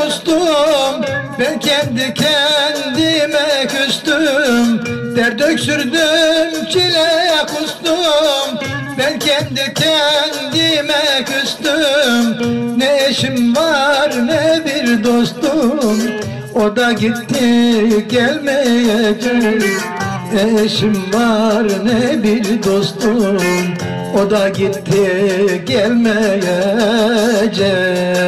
kustum, ben kendi kendime küstüm. Dert öksürdüm, çile kustum, ben kendi kendime küstüm. Ne eşim var ne bir dostum, o da gitti gelmeyecek. Eşim var ne bir dostum, o da gitti gelmeyecek.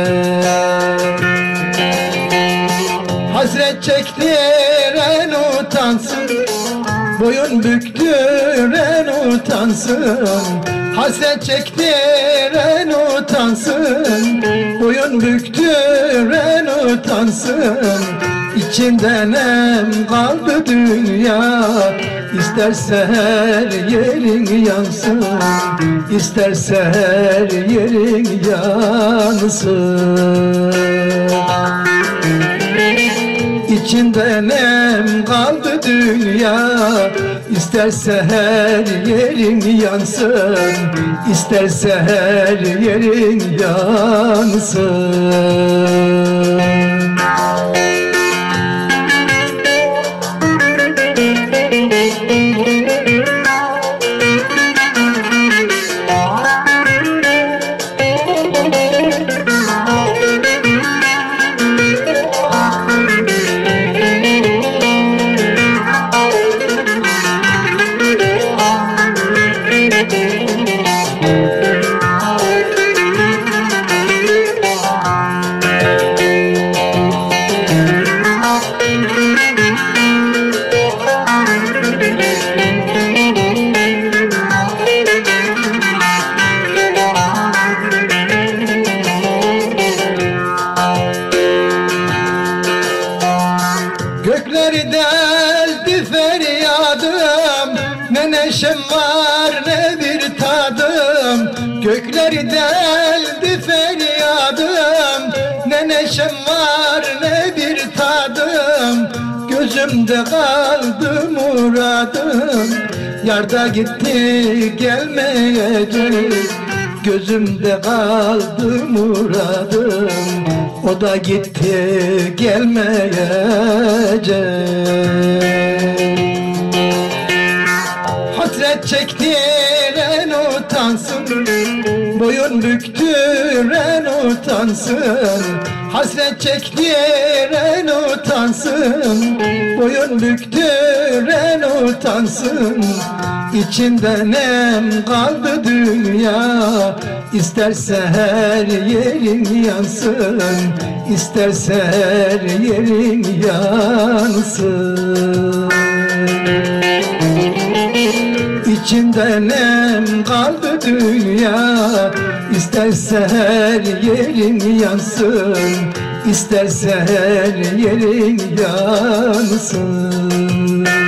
Hasret çektiren utansın, boyun büktüren utansın. Hasret çektiren utansın, boyun büktüren utansın. İçinden nem kaldı dünya, İsterse her yerin yansın, İsterse her yerin yansın. İçinde nem kaldı dünya, İsterse her yerin yansın, İsterse her yerin yansın. Gökleri deldi feryadım, ne neşem var ne bir tadım. Gökleri deldi feryadım, ne neşem var ne bir tadım. Gözümde kaldı muradım, yarda gitti gelmeyecek. Gözümde kaldı muradım, o da gitti gelmeyecek. Hasret çektiren utansın, boyun büktüren utansın. Hasret çektiren utansın, boyun büktüren utansın. İçinde nem kaldı dünya, İsterse her yerin yansın, İsterse her yerin yansın. İçinde nem kaldı dünya, İsterse her yerin yansın, İsterse her yerin yansın.